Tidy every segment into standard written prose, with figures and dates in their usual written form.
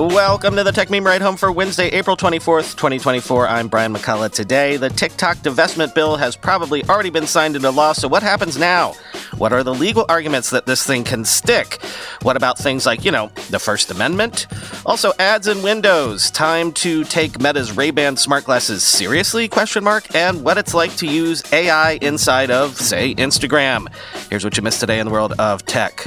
Welcome to the Tech Meme Ride Home for Wednesday, April 24th, 2024. I'm Brian McCullough. Today, the TikTok divestment bill has probably already been signed into law, so what happens now? What are the legal arguments that this thing can stick? What about things like, the First Amendment? Also, ads in Windows. Time to take Meta's Ray-Ban smart glasses seriously? And what it's like to use AI inside of, say, Instagram. Here's what you missed today in the world of tech.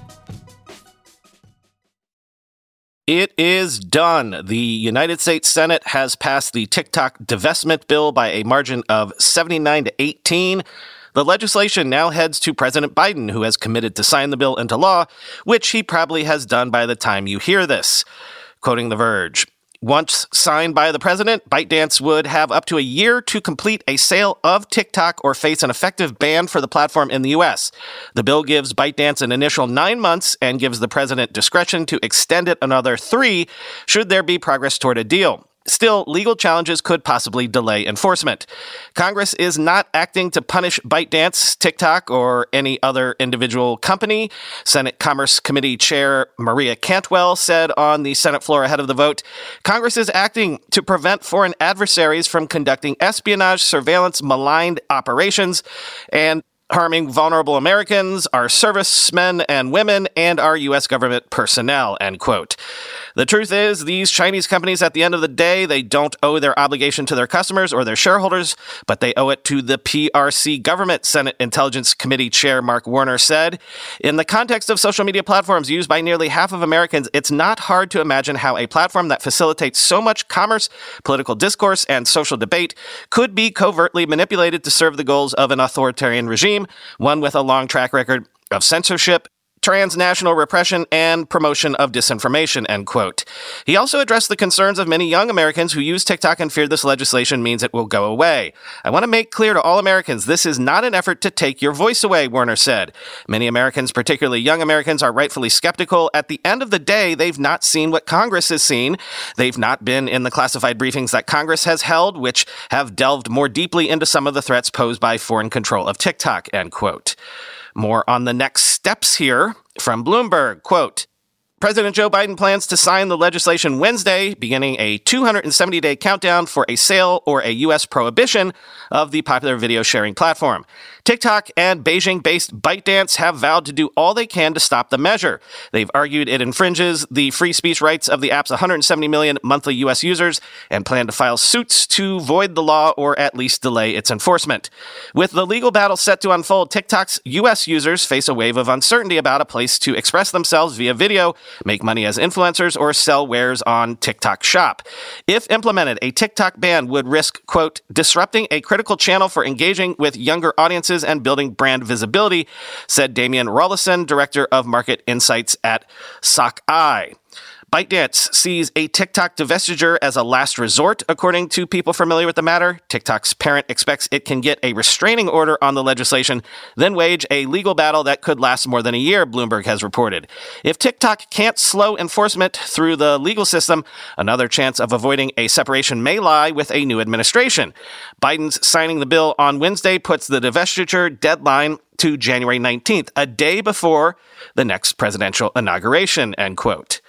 It is done. The United States Senate has passed the TikTok divestment bill by a margin of 79 to 18. The legislation now heads to President Biden, who has committed to sign the bill into law, which he probably has done by the time you hear this. Quoting The Verge, once signed by the president, ByteDance would have up to a year to complete a sale of TikTok or face an effective ban for the platform in the U.S. The bill gives ByteDance an initial 9 months and gives the president discretion to extend it another 3 should there be progress toward a deal. Still, legal challenges could possibly delay enforcement. Congress is not acting to punish ByteDance, TikTok, or any other individual company. Senate Commerce Committee Chair Maria Cantwell said on the Senate floor ahead of the vote, Congress is acting to prevent foreign adversaries from conducting espionage, surveillance, maligned operations, and harming vulnerable Americans, our servicemen and women, and our U.S. government personnel, end quote. The truth is, these Chinese companies, at the end of the day, they don't owe their obligation to their customers or their shareholders, but they owe it to the PRC government, Senate Intelligence Committee Chair Mark Warner said. In the context of social media platforms used by nearly half of Americans, it's not hard to imagine how a platform that facilitates so much commerce, political discourse, and social debate could be covertly manipulated to serve the goals of an authoritarian regime, one with a long track record of censorship, transnational repression, and promotion of disinformation, end quote. He also addressed the concerns of many young Americans who use TikTok and fear this legislation means it will go away. I want to make clear to all Americans, this is not an effort to take your voice away, Warner said. Many Americans, particularly young Americans, are rightfully skeptical. At the end of the day, they've not seen what Congress has seen. They've not been in the classified briefings that Congress has held, which have delved more deeply into some of the threats posed by foreign control of TikTok, end quote. More on the next steps here from Bloomberg. Quote, President Joe Biden plans to sign the legislation Wednesday, beginning a 270-day countdown for a sale or a U.S. prohibition of the popular video sharing platform. TikTok and Beijing-based ByteDance have vowed to do all they can to stop the measure. They've argued it infringes the free speech rights of the app's 170 million monthly U.S. users and plan to file suits to void the law or at least delay its enforcement. With the legal battle set to unfold, TikTok's U.S. users face a wave of uncertainty about a place to express themselves via video, make money as influencers, or sell wares on TikTok Shop. If implemented, a TikTok ban would risk, quote, disrupting a critical channel for engaging with younger audiences and building brand visibility, said Damian Rollison, Director of Market Insights at Sockeye. ByteDance sees a TikTok divestiture as a last resort, according to people familiar with the matter. TikTok's parent expects it can get a restraining order on the legislation, then wage a legal battle that could last more than a year, Bloomberg has reported. If TikTok can't slow enforcement through the legal system, another chance of avoiding a separation may lie with a new administration. Biden's signing the bill on Wednesday puts the divestiture deadline to January 19th, a day before the next presidential inauguration, end quote.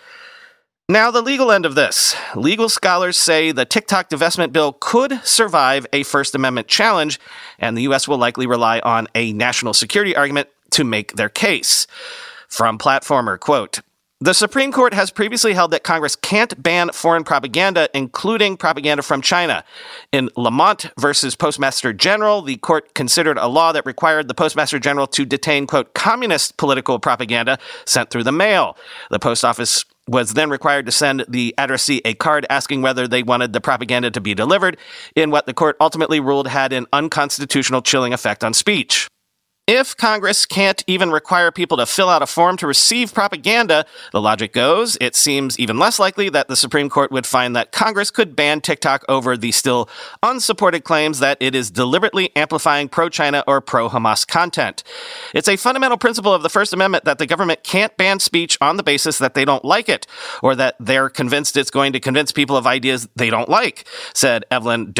Now, the legal end of this. Legal scholars say the TikTok divestment bill could survive a First Amendment challenge, and the U.S. will likely rely on a national security argument to make their case. From Platformer, quote, the Supreme Court has previously held that Congress can't ban foreign propaganda, including propaganda from China. In Lamont versus Postmaster General, the court considered a law that required the Postmaster General to detain, quote, communist political propaganda sent through the mail. The post office was then required to send the addressee a card asking whether they wanted the propaganda to be delivered, in what the court ultimately ruled had an unconstitutional chilling effect on speech. If Congress can't even require people to fill out a form to receive propaganda, the logic goes, it seems even less likely that the Supreme Court would find that Congress could ban TikTok over the still unsupported claims that it is deliberately amplifying pro-China or pro-Hamas content. It's a fundamental principle of the First Amendment that the government can't ban speech on the basis that they don't like it, or that they're convinced it's going to convince people of ideas they don't like, said Evelyn Douek,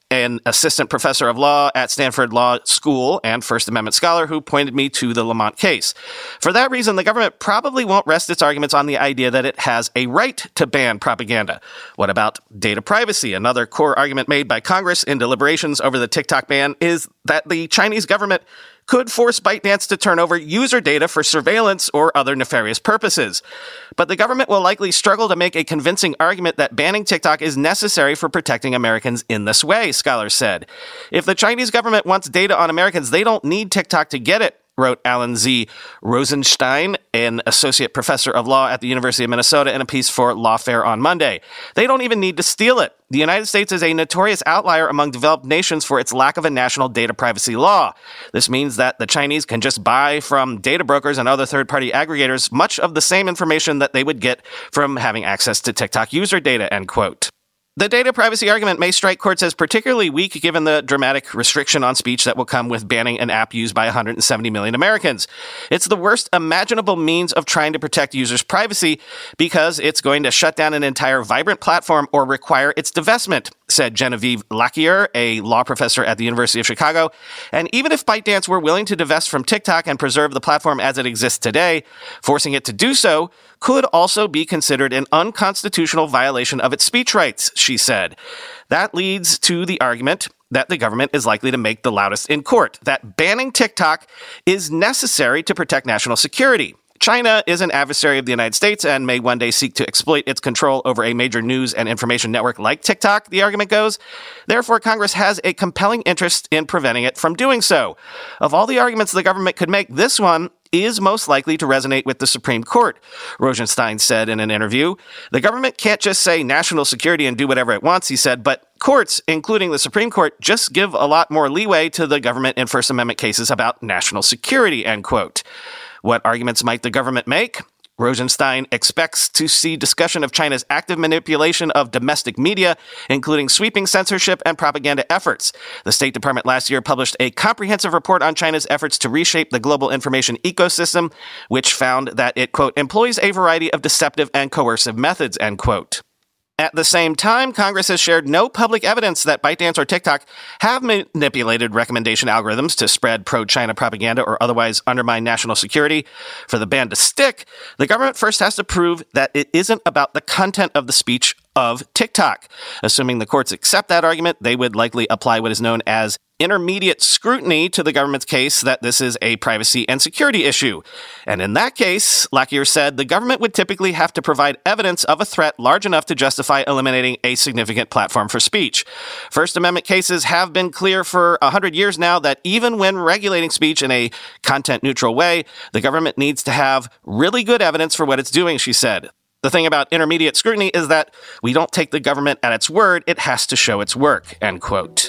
an assistant professor of law at Stanford Law School and First Amendment scholar who pointed me to the Lamont case. For that reason, the government probably won't rest its arguments on the idea that it has a right to ban propaganda. What about data privacy? Another core argument made by Congress in deliberations over the TikTok ban is that the Chinese government could force ByteDance to turn over user data for surveillance or other nefarious purposes. But the government will likely struggle to make a convincing argument that banning TikTok is necessary for protecting Americans in this way, scholars said. If the Chinese government wants data on Americans, they don't need TikTok to get it, wrote Alan Z. Rosenstein, an associate professor of law at the University of Minnesota, in a piece for Lawfare on Monday. They don't even need to steal it. The United States is a notorious outlier among developed nations for its lack of a national data privacy law. This means that the Chinese can just buy from data brokers and other third-party aggregators much of the same information that they would get from having access to TikTok user data, end quote. The data privacy argument may strike courts as particularly weak given the dramatic restriction on speech that will come with banning an app used by 170 million Americans. It's the worst imaginable means of trying to protect users' privacy because it's going to shut down an entire vibrant platform or require its divestment, said Genevieve Laquier, a law professor at the University of Chicago. And even if ByteDance were willing to divest from TikTok and preserve the platform as it exists today, forcing it to do so could also be considered an unconstitutional violation of its speech rights, she said. That leads to the argument that the government is likely to make the loudest in court, that banning TikTok is necessary to protect national security. China is an adversary of the United States and may one day seek to exploit its control over a major news and information network like TikTok, the argument goes. Therefore, Congress has a compelling interest in preventing it from doing so. Of all the arguments the government could make, this one is most likely to resonate with the Supreme Court, Rosenstein said in an interview. The government can't just say national security and do whatever it wants, he said, but courts, including the Supreme Court, just give a lot more leeway to the government in First Amendment cases about national security, end quote. What arguments might the government make? Rosenstein expects to see discussion of China's active manipulation of domestic media, including sweeping censorship and propaganda efforts. The State Department last year published a comprehensive report on China's efforts to reshape the global information ecosystem, which found that it, quote, employs a variety of deceptive and coercive methods, end quote. At the same time, Congress has shared no public evidence that ByteDance or TikTok have manipulated recommendation algorithms to spread pro-China propaganda or otherwise undermine national security. For the ban to stick, the government first has to prove that it isn't about the content of the speech of TikTok. Assuming the courts accept that argument, they would likely apply what is known as intermediate scrutiny to the government's case that this is a privacy and security issue. And in that case, Laquier said, the government would typically have to provide evidence of a threat large enough to justify eliminating a significant platform for speech. First Amendment cases have been clear for 100 years now that even when regulating speech in a content-neutral way, the government needs to have really good evidence for what it's doing, she said. The thing about intermediate scrutiny is that we don't take the government at its word, it has to show its work, end quote.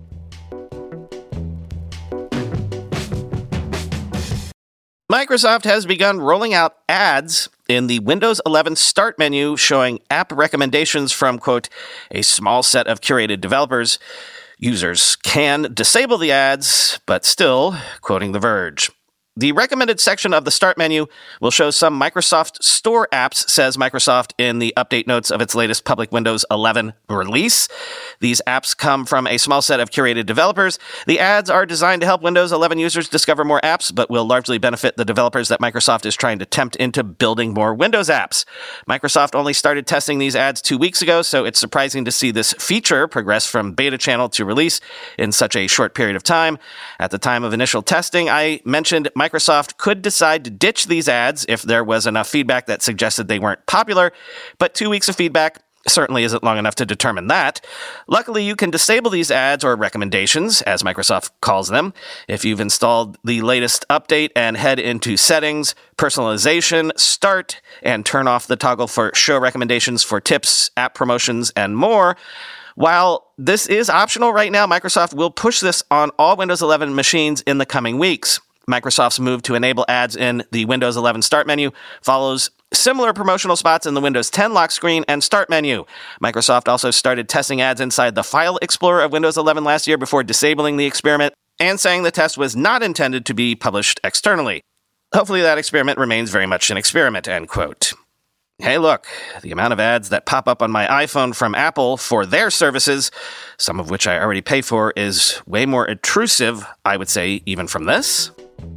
Microsoft has begun rolling out ads in the Windows 11 Start menu showing app recommendations from, quote, a small set of curated developers. Users can disable the ads, but still, quoting The Verge. The recommended section of the Start menu will show some Microsoft Store apps, says Microsoft in the update notes of its latest public Windows 11 release. These apps come from a small set of curated developers. The ads are designed to help Windows 11 users discover more apps, but will largely benefit the developers that Microsoft is trying to tempt into building more Windows apps. Microsoft only started testing these ads 2 weeks ago, so it's surprising to see this feature progress from beta channel to release in such a short period of time. At the time of initial testing, I mentioned Microsoft could decide to ditch these ads if there was enough feedback that suggested they weren't popular, but 2 weeks of feedback certainly isn't long enough to determine that. Luckily, you can disable these ads or recommendations, as Microsoft calls them, if you've installed the latest update and head into Settings, Personalization, Start, and turn off the toggle for Show Recommendations for tips, app promotions, and more. While this is optional right now, Microsoft will push this on all Windows 11 machines in the coming weeks. Microsoft's move to enable ads in the Windows 11 Start menu follows similar promotional spots in the Windows 10 lock screen and Start menu. Microsoft also started testing ads inside the File Explorer of Windows 11 last year before disabling the experiment and saying the test was not intended to be published externally. Hopefully that experiment remains very much an experiment, end quote. Hey, look, the amount of ads that pop up on my iPhone from Apple for their services, some of which I already pay for, is way more intrusive, I would say, even from this.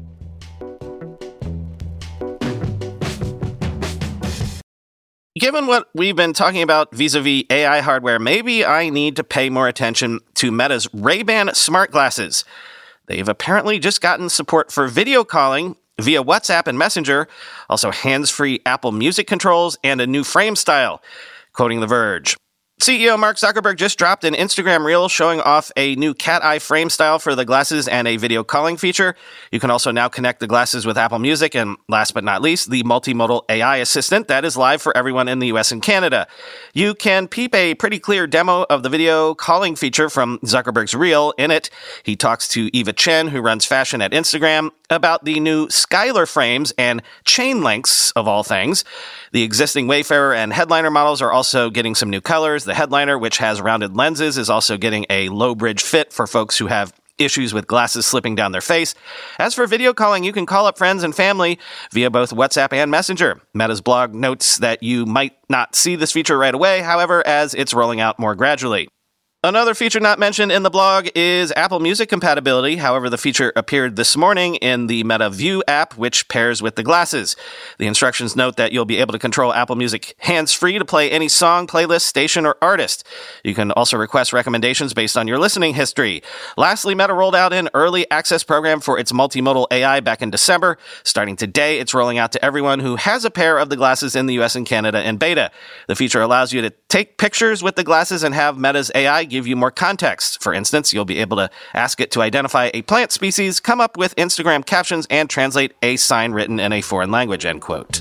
Given what we've been talking about vis-a-vis AI hardware, maybe I need to pay more attention to Meta's Ray-Ban smart glasses. They've apparently just gotten support for video calling via WhatsApp and Messenger, also hands-free Apple Music controls, and a new frame style. Quoting The Verge, CEO Mark Zuckerberg just dropped an Instagram reel showing off a new cat eye frame style for the glasses and a video calling feature. You can also now connect the glasses with Apple Music, and last but not least, the multimodal AI assistant that is live for everyone in the US and Canada. You can peep a pretty clear demo of the video calling feature from Zuckerberg's reel. In it, he talks to Eva Chen, who runs fashion at Instagram, about the new Skylar frames and chain links, of all things. The existing Wayfarer and Headliner models are also getting some new colors. The Headliner, which has rounded lenses, is also getting a low bridge fit for folks who have issues with glasses slipping down their face. As for video calling, you can call up friends and family via both WhatsApp and Messenger. Meta's blog notes that you might not see this feature right away, however, as it's rolling out more gradually. Another feature not mentioned in the blog is Apple Music compatibility. However, the feature appeared this morning in the Meta View app, which pairs with the glasses. The instructions note that you'll be able to control Apple Music hands-free to play any song, playlist, station, or artist. You can also request recommendations based on your listening history. Lastly, Meta rolled out an early access program for its multimodal AI back in December. Starting today, it's rolling out to everyone who has a pair of the glasses in the US and Canada in beta. The feature allows you to take pictures with the glasses and have Meta's AI give you more context. For instance, you'll be able to ask it to identify a plant species, come up with Instagram captions, and translate a sign written in a foreign language, end quote.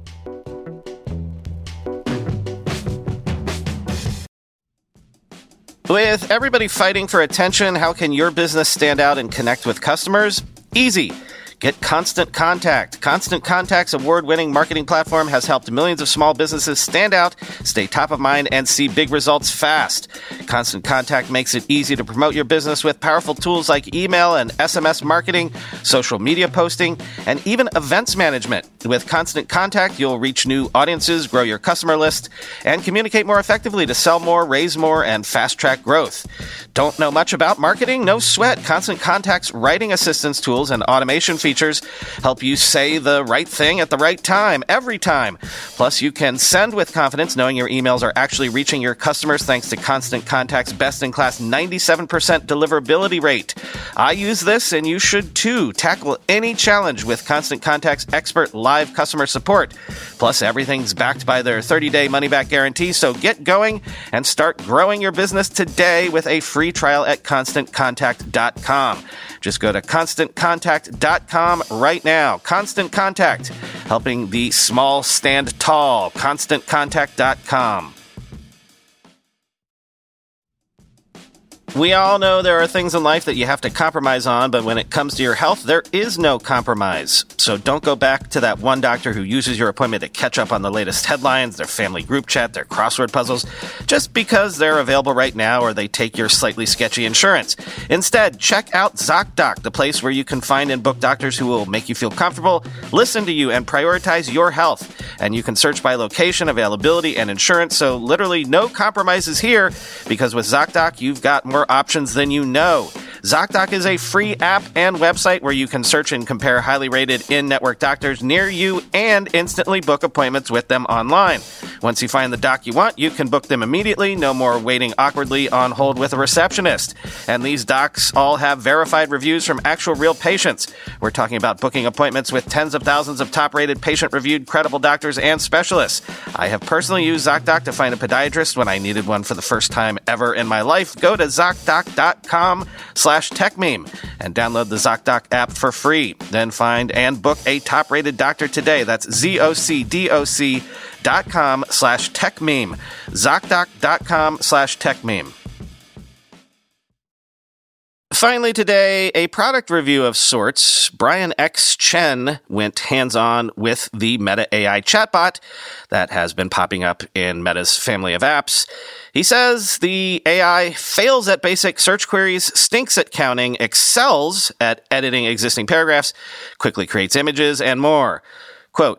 With everybody fighting for attention, how can your business stand out and connect with customers? Easy. Get Constant Contact. Constant Contact's award-winning marketing platform has helped millions of small businesses stand out, stay top of mind, and see big results fast. Constant Contact makes it easy to promote your business with powerful tools like email and SMS marketing, social media posting, and even events management. With Constant Contact, you'll reach new audiences, grow your customer list, and communicate more effectively to sell more, raise more, and fast-track growth. Don't know much about marketing? No sweat. Constant Contact's writing assistance tools and automation features help you say the right thing at the right time, every time. Plus, you can send with confidence knowing your emails are actually reaching your customers thanks to Constant Contact's best-in-class 97% deliverability rate. I use this, and you should too. Tackle any challenge with Constant Contact's expert live customer support. Plus, everything's backed by their 30-day money-back guarantee, so get going and start growing your business today with a free trial at ConstantContact.com. Just go to ConstantContact.com right now. Constant Contact, helping the small stand tall. ConstantContact.com. We all know there are things in life that you have to compromise on, but when it comes to your health, there is no compromise. So don't go back to that one doctor who uses your appointment to catch up on the latest headlines, their family group chat, their crossword puzzles, just because they're available right now or they take your slightly sketchy insurance. Instead, check out ZocDoc, the place where you can find and book doctors who will make you feel comfortable, listen to you, and prioritize your health. And you can search by location, availability, and insurance, so literally no compromises here, because with ZocDoc, you've got more options than you know. ZocDoc is a free app and website where you can search and compare highly rated in-network doctors near you and instantly book appointments with them online. Once you find the doc you want, you can book them immediately, no more waiting awkwardly on hold with a receptionist. And these docs all have verified reviews from actual real patients. We're talking about booking appointments with tens of thousands of top-rated, patient-reviewed, credible doctors and specialists. I have personally used ZocDoc to find a podiatrist when I needed one for the first time ever in my life. Go to ZocDoc.com/TechMeme and download the ZocDoc app for free. Then find and book a top-rated doctor today. That's ZocDoc.com/TechMeme. ZocDoc.com/TechMeme. Finally today, a product review of sorts. Brian X. Chen went hands-on with the Meta AI chatbot that has been popping up in Meta's family of apps. He says the AI fails at basic search queries, stinks at counting, excels at editing existing paragraphs, quickly creates images, and more. Quote,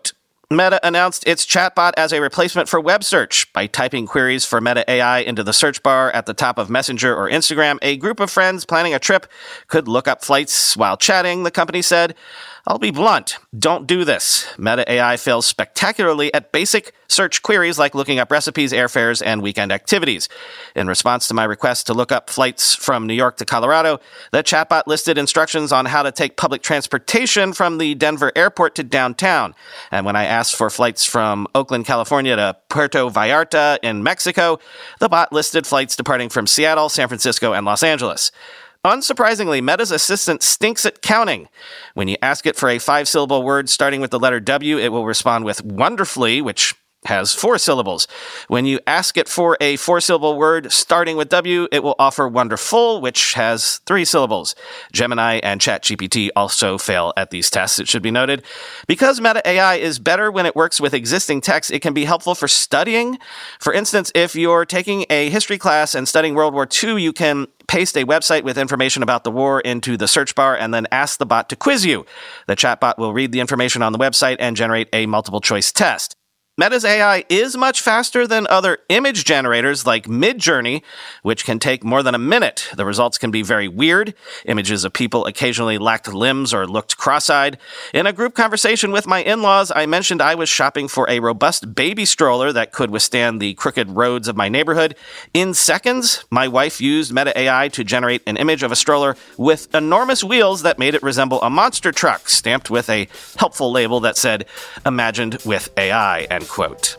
Meta announced its chatbot as a replacement for web search. By typing queries for Meta AI into the search bar at the top of Messenger or Instagram, a group of friends planning a trip could look up flights while chatting, the company said. I'll be blunt. Don't do this. Meta AI fails spectacularly at basic search queries like looking up recipes, airfares, and weekend activities. In response to my request to look up flights from New York to Colorado, the chatbot listed instructions on how to take public transportation from the Denver airport to downtown. And when I asked for flights from Oakland, California to Puerto Vallarta in Mexico, the bot listed flights departing from Seattle, San Francisco, and Los Angeles. Unsurprisingly, Meta's assistant stinks at counting. When you ask it for a 5-syllable word starting with the letter W, it will respond with wonderfully, which has 4 syllables. When you ask it for a 4-syllable word starting with W, it will offer wonderful, which has 3 syllables. Gemini and ChatGPT also fail at these tests, it should be noted. Because Meta AI is better when it works with existing text, it can be helpful for studying. For instance, if you're taking a history class and studying World War II, you can paste a website with information about the war into the search bar and then ask the bot to quiz you. The chatbot will read the information on the website and generate a multiple-choice test. Meta's AI is much faster than other image generators like Midjourney, which can take more than a minute. The results can be very weird. Images of people occasionally lacked limbs or looked cross-eyed. In a group conversation with my in-laws, I mentioned I was shopping for a robust baby stroller that could withstand the crooked roads of my neighborhood. In seconds, my wife used Meta AI to generate an image of a stroller with enormous wheels that made it resemble a monster truck, stamped with a helpful label that said, "Imagined with AI," end quote.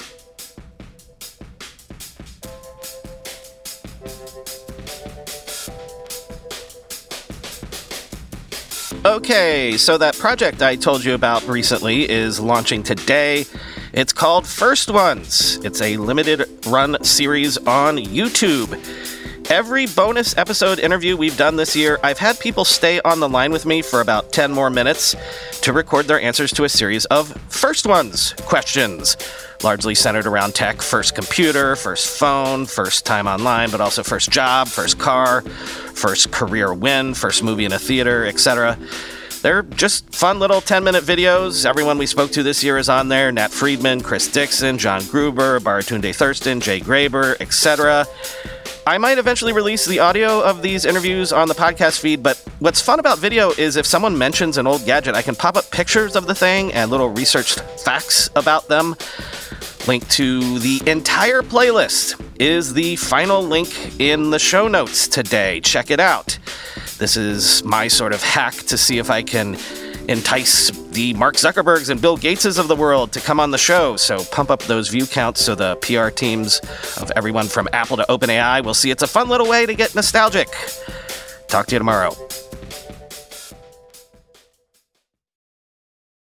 Okay, so that project I told you about recently is launching today. It's called First Ones. It's a limited run series on YouTube. Every bonus episode interview we've done this year, I've had people stay on the line with me for about 10 more minutes to record their answers to a series of First Ones questions, largely centered around tech: first computer, first phone, first time online, but also first job, first car, first career win, first movie in a theater, etc. They're just fun little 10-minute videos. Everyone we spoke to this year is on there: Nat Friedman, Chris Dixon, John Gruber, Baratunde Thurston, Jay Graber, etc. I might eventually release the audio of these interviews on the podcast feed, but what's fun about video is if someone mentions an old gadget, I can pop up pictures of the thing and little researched facts about them. Link to the entire playlist is the final link in the show notes today. Check it out. This is my sort of hack to see if I can entice the Mark Zuckerbergs and Bill Gateses of the world to come on the show. So pump up those view counts so the PR teams of everyone from Apple to OpenAI will see it's a fun little way to get nostalgic. Talk to you tomorrow.